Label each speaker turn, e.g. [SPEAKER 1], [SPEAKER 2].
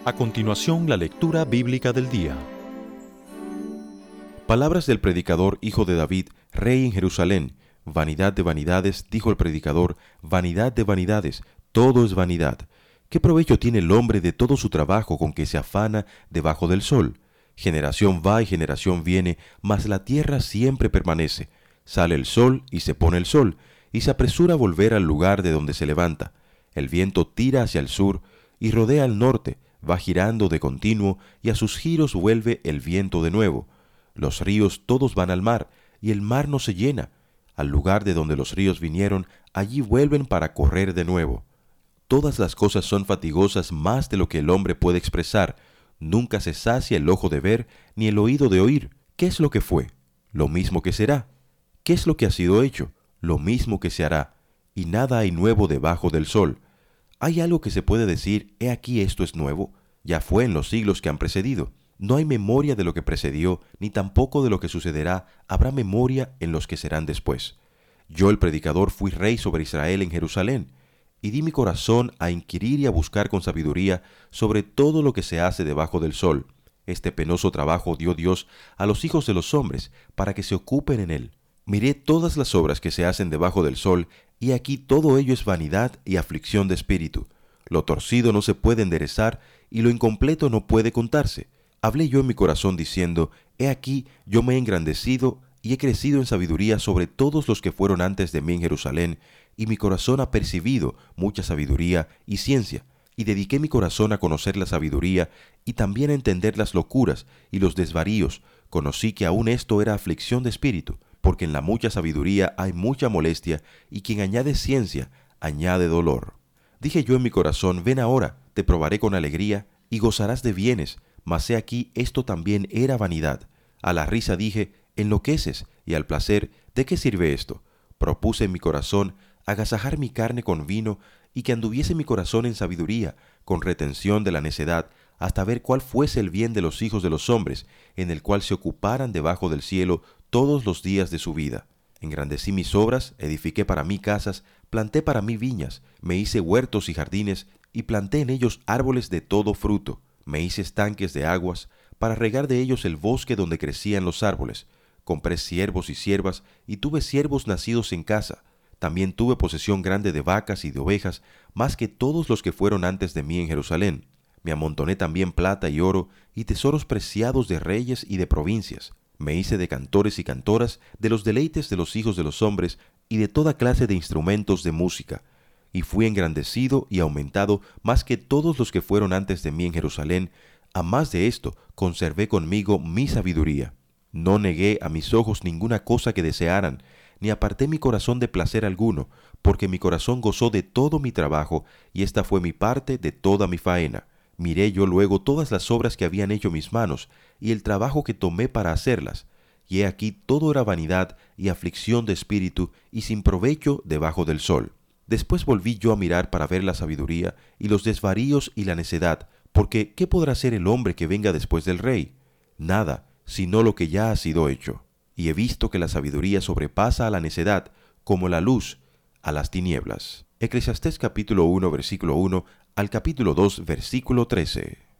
[SPEAKER 1] A continuación, la lectura bíblica del día. Palabras del predicador, hijo de David, rey en Jerusalén. Vanidad de vanidades, dijo el predicador, vanidad de vanidades, todo es vanidad. ¿Qué provecho tiene el hombre de todo su trabajo con que se afana debajo del sol? Generación va y generación viene, mas la tierra siempre permanece. Sale el sol y se pone el sol, y se apresura a volver al lugar de donde se levanta. El viento tira hacia el sur y rodea al norte, va girando de continuo, y a sus giros vuelve el viento de nuevo. Los ríos todos van al mar, y el mar no se llena. Al lugar de donde los ríos vinieron, allí vuelven para correr de nuevo. Todas las cosas son fatigosas más de lo que el hombre puede expresar. Nunca se sacia el ojo de ver, ni el oído de oír. ¿Qué es lo que fue? Lo mismo que será. ¿Qué es lo que ha sido hecho? Lo mismo que se hará. Y nada hay nuevo debajo del sol. ¿Hay algo que se puede decir, he aquí esto es nuevo? Ya fue en los siglos que han precedido. No hay memoria de lo que precedió, ni tampoco de lo que sucederá. Habrá memoria en los que serán después. Yo, el predicador, fui rey sobre Israel en Jerusalén, y di mi corazón a inquirir y a buscar con sabiduría sobre todo lo que se hace debajo del sol. Este penoso trabajo dio Dios a los hijos de los hombres, para que se ocupen en él. Miré todas las obras que se hacen debajo del sol, y aquí todo ello es vanidad y aflicción de espíritu. Lo torcido no se puede enderezar, y lo incompleto no puede contarse. Hablé yo en mi corazón diciendo, he aquí yo me he engrandecido y he crecido en sabiduría sobre todos los que fueron antes de mí en Jerusalén, y mi corazón ha percibido mucha sabiduría y ciencia, y dediqué mi corazón a conocer la sabiduría, y también a entender las locuras y los desvaríos. Conocí que aún esto era aflicción de espíritu, porque en la mucha sabiduría hay mucha molestia, y quien añade ciencia, añade dolor. Dije yo en mi corazón, ven ahora, te probaré con alegría, y gozarás de bienes, mas he aquí esto también era vanidad. A la risa dije, enloqueces, y al placer, ¿de qué sirve esto? Propuse en mi corazón agasajar mi carne con vino, y que anduviese mi corazón en sabiduría, con retención de la necedad, hasta ver cuál fuese el bien de los hijos de los hombres, en el cual se ocuparan debajo del cielo todos los días de su vida. Engrandecí mis obras, edifiqué para mí casas, planté para mí viñas, me hice huertos y jardines, y planté en ellos árboles de todo fruto. Me hice estanques de aguas, para regar de ellos el bosque donde crecían los árboles. Compré siervos y siervas, y tuve siervos nacidos en casa. También tuve posesión grande de vacas y de ovejas, más que todos los que fueron antes de mí en Jerusalén. Me amontoné también plata y oro, y tesoros preciados de reyes y de provincias. Me hice de cantores y cantoras, de los deleites de los hijos de los hombres, y de toda clase de instrumentos de música. Y fui engrandecido y aumentado más que todos los que fueron antes de mí en Jerusalén. A más de esto, conservé conmigo mi sabiduría. No negué a mis ojos ninguna cosa que desearan, ni aparté mi corazón de placer alguno, porque mi corazón gozó de todo mi trabajo, y esta fue mi parte de toda mi faena. Miré yo luego todas las obras que habían hecho mis manos, y el trabajo que tomé para hacerlas, y he aquí todo era vanidad y aflicción de espíritu, y sin provecho debajo del sol. Después volví yo a mirar para ver la sabiduría, y los desvaríos y la necedad, porque ¿qué podrá hacer el hombre que venga después del rey? Nada, sino lo que ya ha sido hecho. Y he visto que la sabiduría sobrepasa a la necedad, como la luz a las tinieblas. Eclesiastés capítulo 1, versículo 1 al capítulo 2, versículo 13.